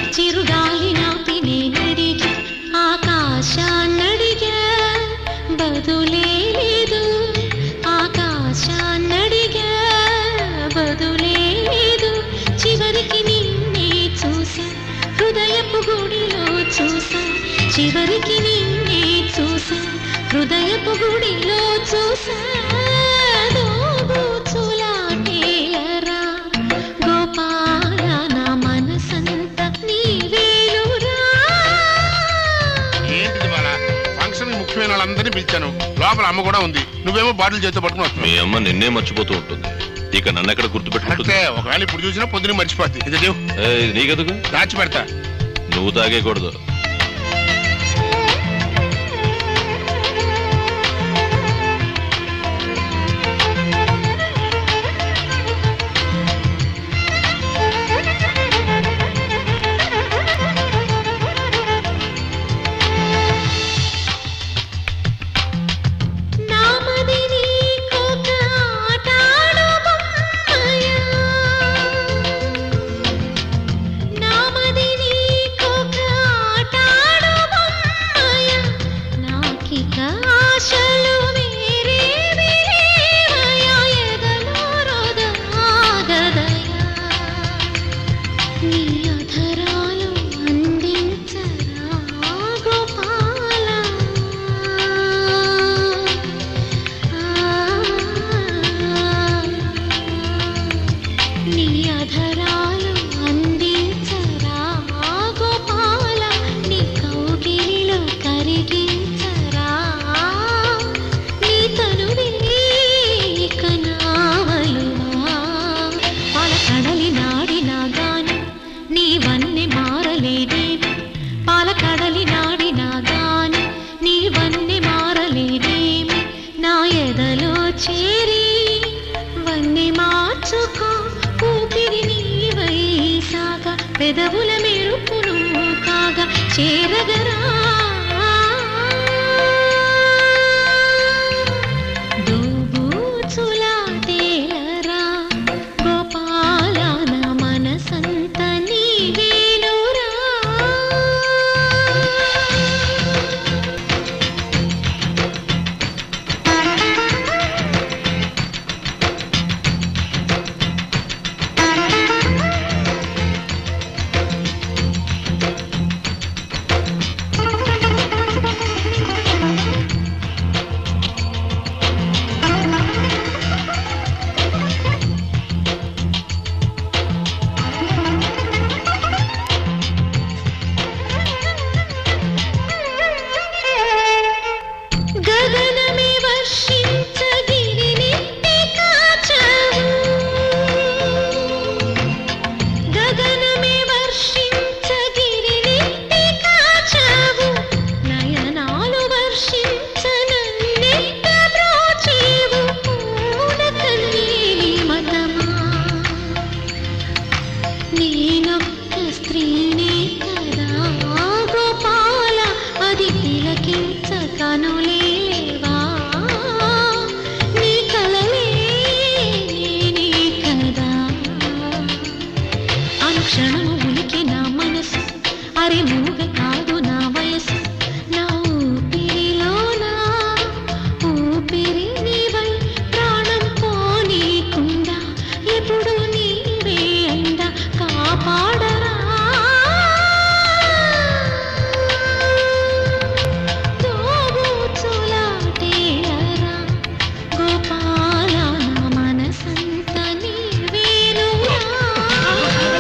చిరుగాలి నాపి నేనడిగి ఆకాశాన్నడిగా బదులే లేదు, ఆకాశాన్నడిగా బదులే లేదు. చివరికి నిన్నే చూసా హృదయపు గుడిలో చూసా, చివరికి నిన్నే చూసా హృదయపు గుడిలో చూసా. దోబూచులాటేలరా గోపాల నా మనసంతా నీవేలురా. ఏంటిది బాలా, ఫంక్షన్ ముఖ్యమైన వాళ్ళందరినీ పిలిచాను, లోపల అమ్మ కూడా ఉంది, నువ్వేమో బాటిల్ చేతితో పట్టుకుని వస్తున్నావు. మీ అమ్మ నిన్నే మర్చిపోతూ ఉంటుంది, ఇక నన్ను ఎక్కడ గుర్తుపెట్టుకుంటే. ఒకవేళ ఇప్పుడు చూసినా పొద్దున మర్చిపోద్ది. ఇది నీకెందుకు దాచి పెడతా, నువ్వు తాగేకూడదు. పెదవుల మెరుపును కాగా చేరగరా దోబూచులాటేలరా గోపాల నా మనసంతా నీవేలురా. క్షణము ఉనికి నా మనసు అరే మూగ